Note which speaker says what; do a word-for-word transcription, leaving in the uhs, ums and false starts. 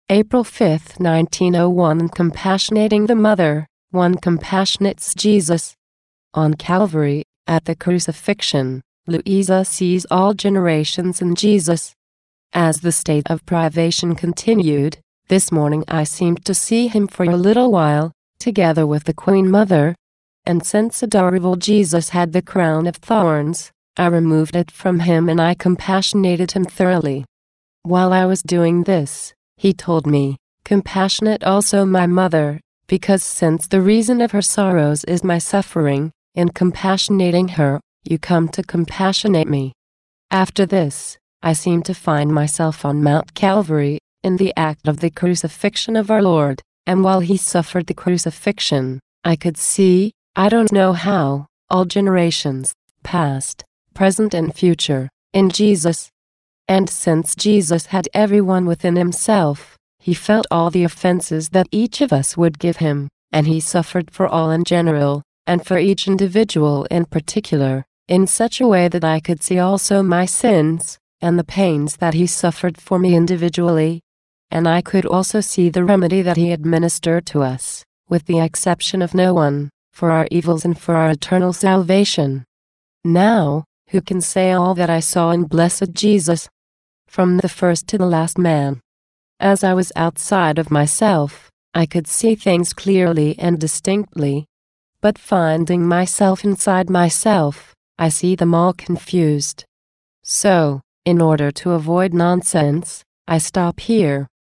Speaker 1: April fifth, nineteen oh one. Compassionating the Mother. One compassionates Jesus. On Calvary, at the crucifixion, Louisa sees all generations in Jesus. As the state of privation continued, this morning I seemed to see him for a little while, together with the Queen Mother. And since adorable Jesus had the crown of thorns, I removed it from him and I compassionated him thoroughly. While I was doing this, he told me, "Compassionate also my mother, because since the reason of her sorrows is my suffering, in compassionating her, you come to compassionate me." After this, I seemed to find myself on Mount Calvary, in the act of the crucifixion of our Lord, and while he suffered the crucifixion, I could see, I don't know how, all generations, past, present and future, in Jesus. And since Jesus had everyone within himself, he felt all the offenses that each of us would give him, and he suffered for all in general, and for each individual in particular, in such a way that I could see also my sins, and the pains that he suffered for me individually. And I could also see the remedy that he administered to us, with the exception of no one, for our evils and for our eternal salvation. Now, who can say all that I saw in blessed Jesus? From the first to the last man. As I was outside of myself, I could see things clearly and distinctly. But finding myself inside myself, I see them all confused. So, in order to avoid nonsense, I stop here,